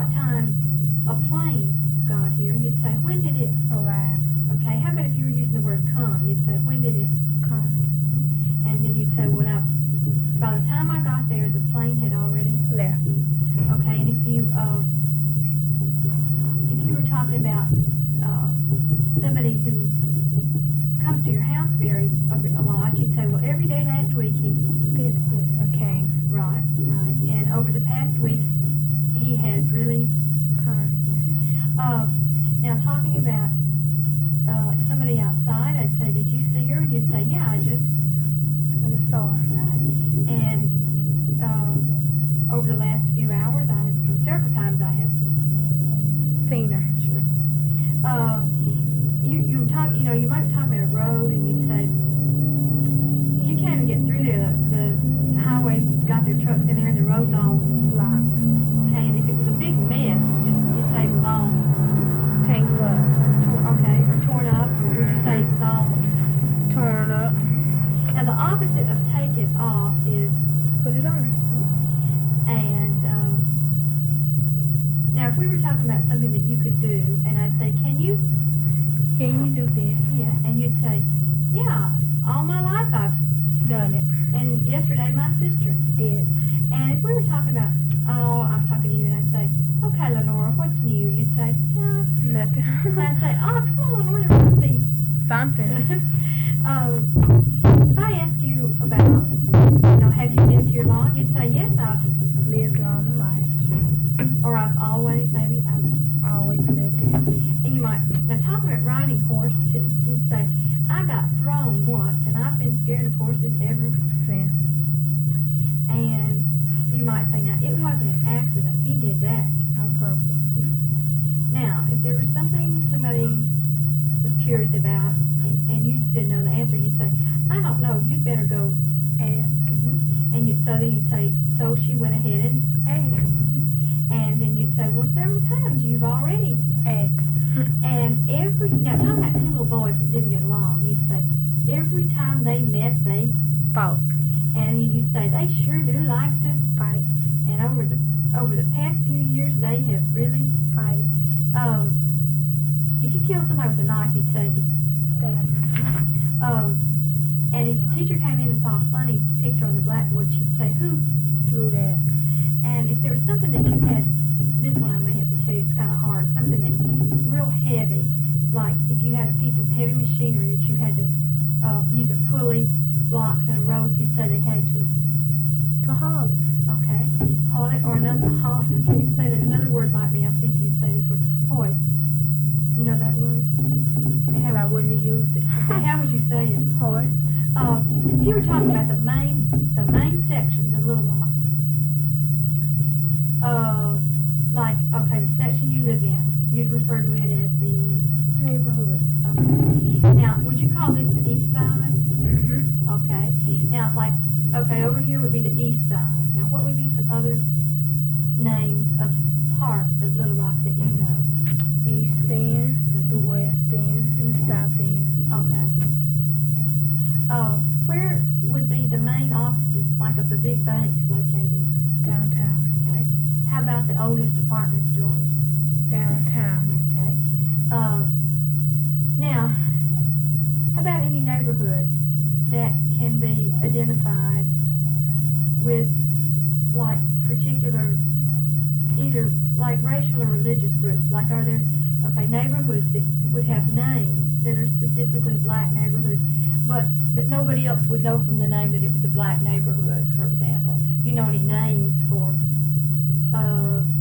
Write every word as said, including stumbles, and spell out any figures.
what time a plane got here, you'd say, when did it arrive? Okay, how about if you were using the word come? You'd say, when did it come? And then you'd say, well, now, by the time I got there, the plane had already left. Okay, and if you, uh, if you were talking about uh, somebody who comes to your house very a, a lot, you'd say, well, every day last week he visited or came. Right, right. And over the past week, he has really come. Uh, now, talking about uh, somebody outside, I'd say, did you see her? And you'd say, yeah, I just, I just saw her. Right. And uh, over the last few hours, I several times I have seen her. Sure. Uh, you you talk, you know, you might be talking about a road, and you'd say, you can't even get through there. The, the highway's got their trucks in there, and the road's all blocked. Okay, and if it was a big mess, just you'd say it was all tangled up. Tor- okay, or torn up, or would you say it was all torn up? Now the opposite of take it off is put it on. And um, now if we were talking about something that you could do, and I'd say, can you? Can you do that? Yeah, and you'd say, yeah, all my life I've done it. And yesterday my sister did it. And if we were talking about, oh, I was talking to you, and I'd say, okay, Lenora, what's new? You'd say, yeah, nothing. And I'd say, oh, come on, Lenora, there must be something. um, if I asked you about, you know, have you lived here long? You'd say, yes, I've lived all my life. Or I've always, maybe, I've always lived here. And you might, now talking about riding horses, you'd say, I got thrown once, and I've been scared of horses ever since. And you might say, now, it wasn't an accident. He did that on purpose. Now, if there was something somebody was curious about, and, and you didn't know the answer, you'd say, I don't know. You'd better go ask. Mm-hmm. And you, so then you'd say, so she went ahead and asked. Mm-hmm. And then you'd say, well, several times you've already asked. And every, now talking about two little boys that didn't get along, you'd say, every time they met, they fought. And you'd say, they sure do like to fight. And over the over the past few years, they have really fight. Um, if you kill somebody with a knife, you'd say he stabbed. Um, and if the teacher came in and saw a funny picture on the blackboard, she'd say, who drew that? And if there was something that you had, this one I may have to tell you, it's kind of hard, something that's real heavy, like if you had a piece of heavy machinery that you had to uh, use a pulley, blocks, and a rope, you'd say they had to to haul it. Okay, haul it, or another haul. I can't say that. Another word might be. I'll see if you'd say this word. Hoist. You know that word? Okay, how I wouldn't have used it. Okay, how would you say it? Hoist. Uh, if you were talking about the main, the main sections of Little Rock, uh, like okay, the section you live in, you'd refer to it as the neighborhood. Okay. Now, would you call this the east side? Mm-hmm. Okay. Now, like, okay, over here would be the east side. Now, what would be some other names of parts of Little Rock that you know? East End, mm-hmm. the West End, and the South End. Okay. Okay. Uh, where would be the main offices, like of the big banks, located? Downtown. Okay. How about the oldest department stores? Downtown. Okay. Uh, now, how about any neighborhoods that can be identified with, like, particular, either, like, racial or religious groups? Like, are there, okay, neighborhoods that would have names that are specifically black neighborhoods, but that nobody else would know from the name that it was a black neighborhood, for example? You know any names for, uh,